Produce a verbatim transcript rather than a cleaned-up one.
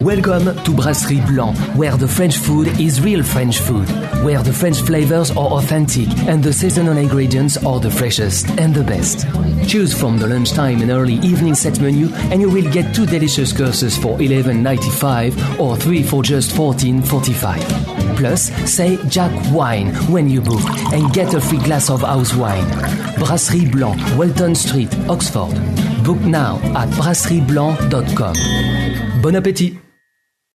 Welcome to Brasserie Blanc, where the French food is real French food, where the French flavors are authentic and the seasonal ingredients are the freshest and the best. Choose from the lunchtime and early evening set menu and you will get two delicious courses for eleven ninety-five or three for just fourteen forty-five. Plus, say Jack Wine when you book and get a free glass of house wine. Brasserie Blanc, Walton Street, Oxford. Book now at brasserie blanc dot com. Bon appétit!